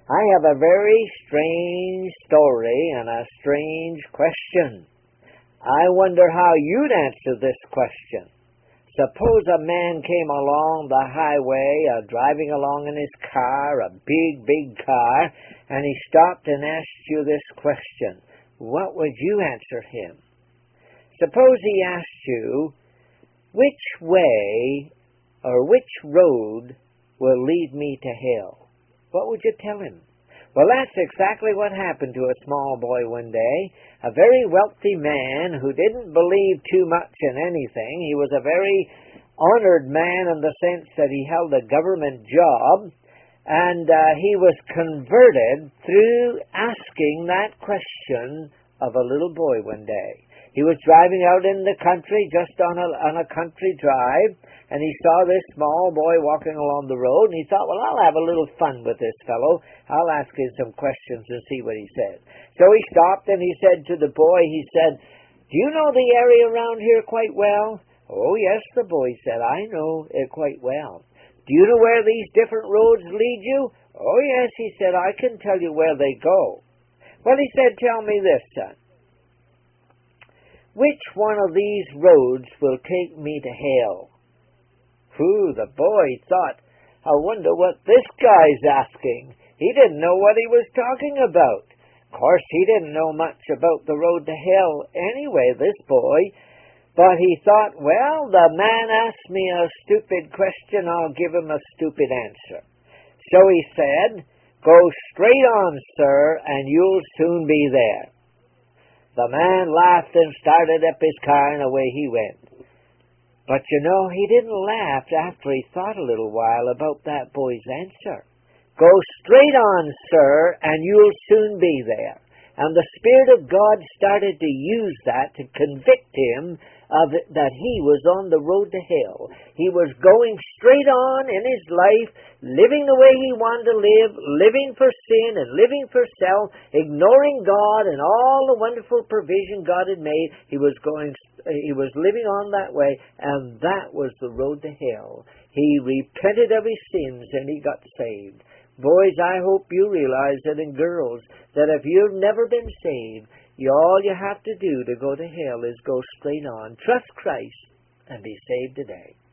I have a very strange story and a strange question. I wonder how you'd answer this question. Suppose a man came along the highway, driving along in his car, a big car, and he stopped and asked you this question. What would you answer him? Suppose he asked you, which way or which road will lead me to hell? What would you tell him? Well, that's exactly what happened to a small boy one day. A very wealthy man who didn't believe too much in anything. He was a very honored man in the sense that he held a government job, and he was converted through asking that question of a little boy one day. He was driving out in the country, just on a country drive, and he saw this small boy walking along the road, and he thought, well, I'll have a little fun with this fellow. I'll ask him some questions and see what he says. So he stopped, and he said to the boy, he said, do you know the area around here quite well? Oh, yes, the boy said, I know it quite well. Do you know where these different roads lead you? Oh, yes, he said, I can tell you where they go. Well, he said, tell me this, son. Which one of these roads will take me to hell? Whew, the boy thought, I wonder what this guy's asking. He didn't know what he was talking about. Of course, he didn't know much about the road to hell anyway, this boy. But he thought, well, the man asked me a stupid question, I'll give him a stupid answer. So he said, go straight on, sir, and you'll soon be there. The man laughed and started up his car, and away he went. But he didn't laugh after he thought a little while about that boy's answer. Go straight on, sir, and you'll soon be there. And the Spirit of God started to use that to convict him of that he was on the road to hell. He was going straight on in his life, living the way he wanted to live, living for sin and living for self, ignoring God and all the wonderful provision God had made. He was living on that way, and that was the road to hell. He repented of his sins and he got saved. Boys, I hope you realize that, and girls, that if you've never been saved, all you have to do to go to hell is go straight on, trust Christ, and be saved today.